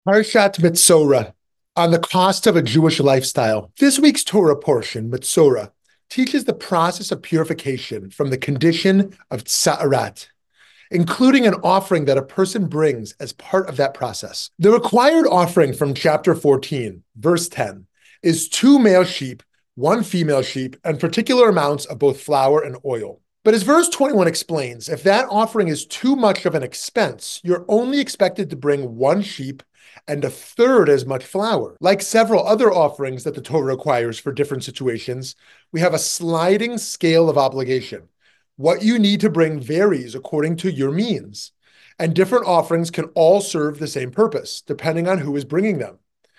Parshat Mitzorah, on the cost of a Jewish lifestyle. This week's Torah portion, Mitzorah, teaches the process of purification from the condition of Tsa'arat, including an offering that a person brings as part of that process. The required offering from chapter 14, verse 10, is 2 male sheep, 1 female sheep, and particular amounts of both flour and oil. But as verse 21 explains, if that offering is too much of an expense, you're only expected to bring 1 sheep and a third as much flour. Like several other offerings that the Torah requires for different situations, we have a sliding scale of obligation. What you need to bring varies according to your means, and different offerings can all serve the same purpose, depending on who is bringing them.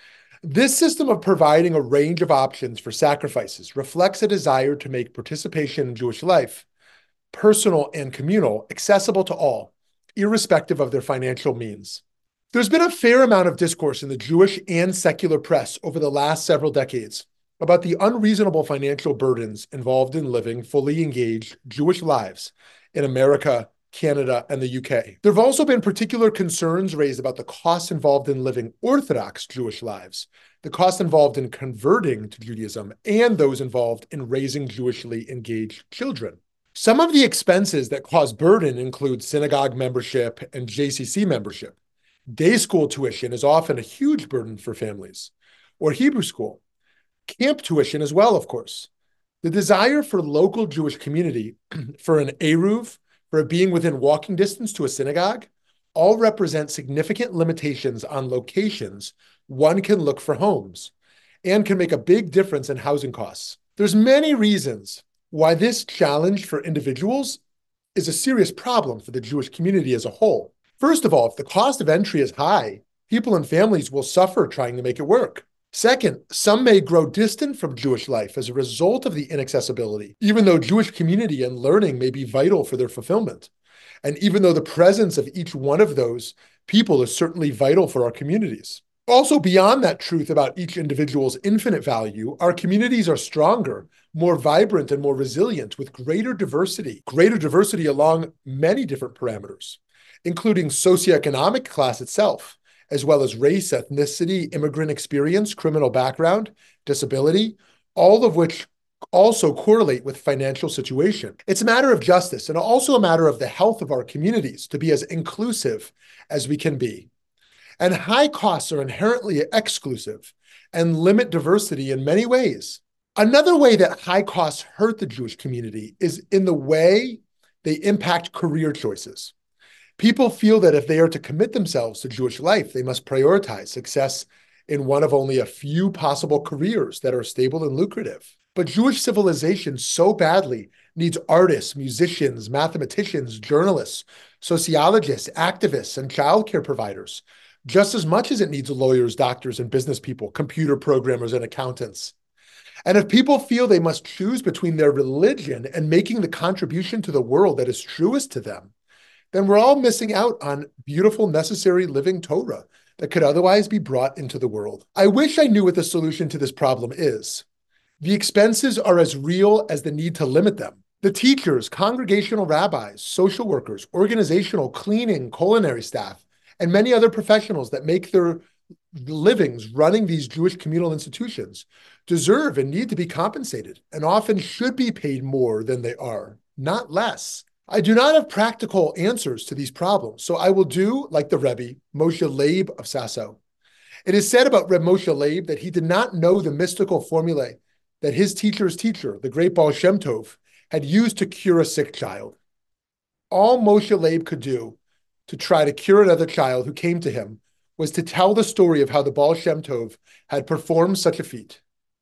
This system of providing a range of options for sacrifices reflects a desire to make participation in Jewish life, personal and communal, accessible to all, irrespective of their financial means. There's been a fair amount of discourse in the Jewish and secular press over the last several decades about the unreasonable financial burdens involved in living fully engaged Jewish lives in America, Canada, and the UK. There have also been particular concerns raised about the costs involved in living Orthodox Jewish lives, the costs involved in converting to Judaism, and those involved in raising Jewishly engaged children. Some of the expenses that cause burden include synagogue membership and JCC membership. Day school tuition is often a huge burden for families, or Hebrew school. Camp tuition as well, of course. The desire for local Jewish community, for an eruv, for being within walking distance to a synagogue, all represent significant limitations on locations one can look for homes and can make a big difference in housing costs. There's many reasons why this challenge for individuals is a serious problem for the Jewish community as a whole. First of all, if the cost of entry is high, people and families will suffer trying to make it work. Second, some may grow distant from Jewish life as a result of the inaccessibility, even though Jewish community and learning may be vital for their fulfillment. And even though the presence of each one of those people is certainly vital for our communities. Also, beyond that truth about each individual's infinite value, our communities are stronger, more vibrant, and more resilient with greater diversity along many different parameters, including socioeconomic class itself, as well as race, ethnicity, immigrant experience, criminal background, disability, all of which also correlate with financial situation. It's a matter of justice and also a matter of the health of our communities to be as inclusive as we can be. And high costs are inherently exclusive and limit diversity in many ways. Another way that high costs hurt the Jewish community is in the way they impact career choices. People feel that if they are to commit themselves to Jewish life, they must prioritize success in one of only a few possible careers that are stable and lucrative. But Jewish civilization so badly needs artists, musicians, mathematicians, journalists, sociologists, activists, and childcare providers, just as much as it needs lawyers, doctors, and business people, computer programmers, and accountants. And if people feel they must choose between their religion and making the contribution to the world that is truest to them, then we're all missing out on beautiful, necessary living Torah that could otherwise be brought into the world. I wish I knew what the solution to this problem is. The expenses are as real as the need to limit them. The teachers, congregational rabbis, social workers, organizational, cleaning, culinary staff, and many other professionals that make their livings running these Jewish communal institutions deserve and need to be compensated and often should be paid more than they are, not less. I do not have practical answers to these problems, so I will do like the Rebbe, Moshe Leib of Sasso. It is said about Reb Moshe Leib that he did not know the mystical formulae that his teacher's teacher, the great Baal Shem Tov, had used to cure a sick child. All Moshe Leib could do to try to cure another child who came to him was to tell the story of how the Baal Shem Tov had performed such a feat.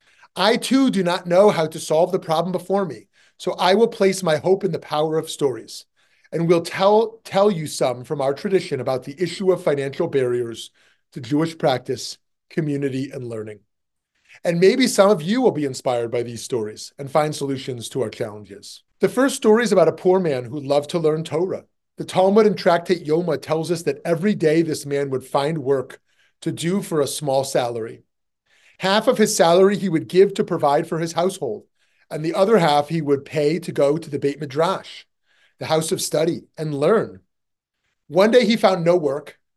I too do not know how to solve the problem before me, so I will place my hope in the power of stories, and will tell you some from our tradition about the issue of financial barriers to Jewish practice, community, and learning. And maybe some of you will be inspired by these stories and find solutions to our challenges. The first story is about a poor man who loved to learn Torah. The Talmud in Tractate Yoma tells us that every day this man would find work to do for a small salary. Half of his salary he would give to provide for his household, and the other half he would pay to go to the Beit Midrash, the house of study, and learn. One day he found no work,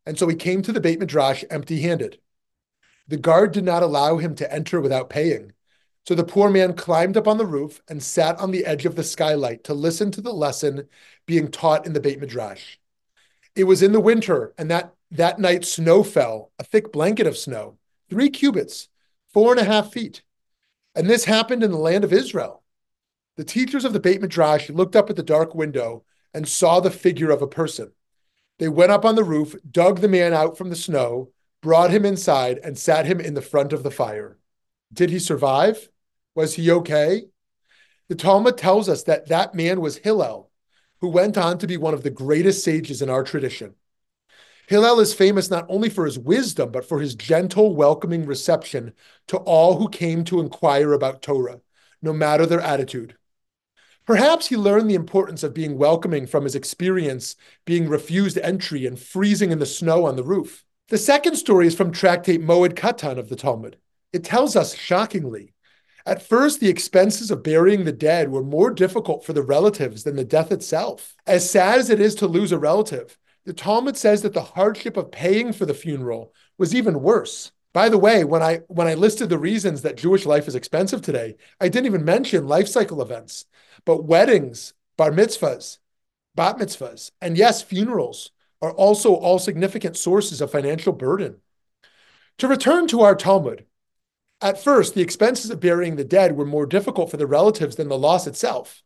and so he came to the Beit Midrash empty-handed. The guard did not allow him to enter without paying. So the poor man climbed up on the roof and sat on the edge of the skylight to listen to the lesson being taught in the Beit Midrash. It was in the winter, and that night snow fell, a thick blanket of snow, 3 cubits, 4.5 feet. And this happened in the land of Israel. The teachers of the Beit Midrash looked up at the dark window and saw the figure of a person. They went up on the roof, dug the man out from the snow, brought him inside, and sat him in the front of the fire. Did he survive? Was he okay? The Talmud tells us that that man was Hillel, who went on to be one of the greatest sages in our tradition. Hillel is famous not only for his wisdom, but for his gentle, welcoming reception to all who came to inquire about Torah, no matter their attitude. Perhaps he learned the importance of being welcoming from his experience being refused entry and freezing in the snow on the roof. The second story is from tractate Moed Katan of the Talmud. It tells us, shockingly, at first the expenses of burying the dead were more difficult for the relatives than the death itself. As sad as it is to lose a relative, the Talmud says that the hardship of paying for the funeral was even worse. By the way, when I listed the reasons that Jewish life is expensive today, I didn't even mention life cycle events, but weddings, bar mitzvahs, bat mitzvahs, and yes, funerals are also all significant sources of financial burden. To return to our Talmud, at first, the expenses of burying the dead were more difficult for the relatives than the loss itself,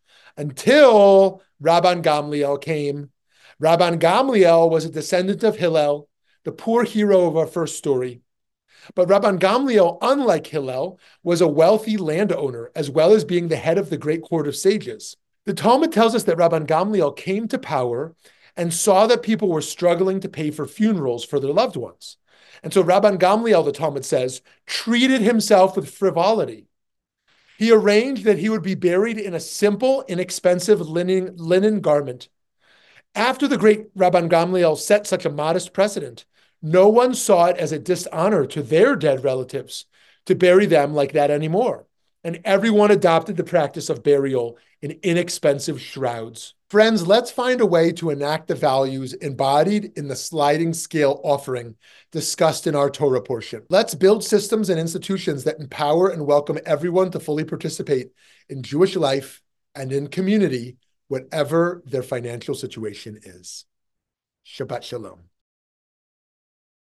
until Rabban Gamliel came. Rabban Gamliel was a descendant of Hillel, the poor hero of our first story. But Rabban Gamliel, unlike Hillel, was a wealthy landowner, as well as being the head of the great court of sages. The Talmud tells us that Rabban Gamliel came to power and saw that people were struggling to pay for funerals for their loved ones. And so Rabban Gamliel, the Talmud says, treated himself with frivolity. He arranged that he would be buried in a simple, inexpensive linen garment. After the great Rabban Gamliel set such a modest precedent, no one saw it as a dishonor to their dead relatives to bury them like that anymore. And everyone adopted the practice of burial in inexpensive shrouds. Friends, let's find a way to enact the values embodied in the sliding scale offering discussed in our Torah portion. Let's build systems and institutions that empower and welcome everyone to fully participate in Jewish life and in community, whatever their financial situation is. Shabbat Shalom.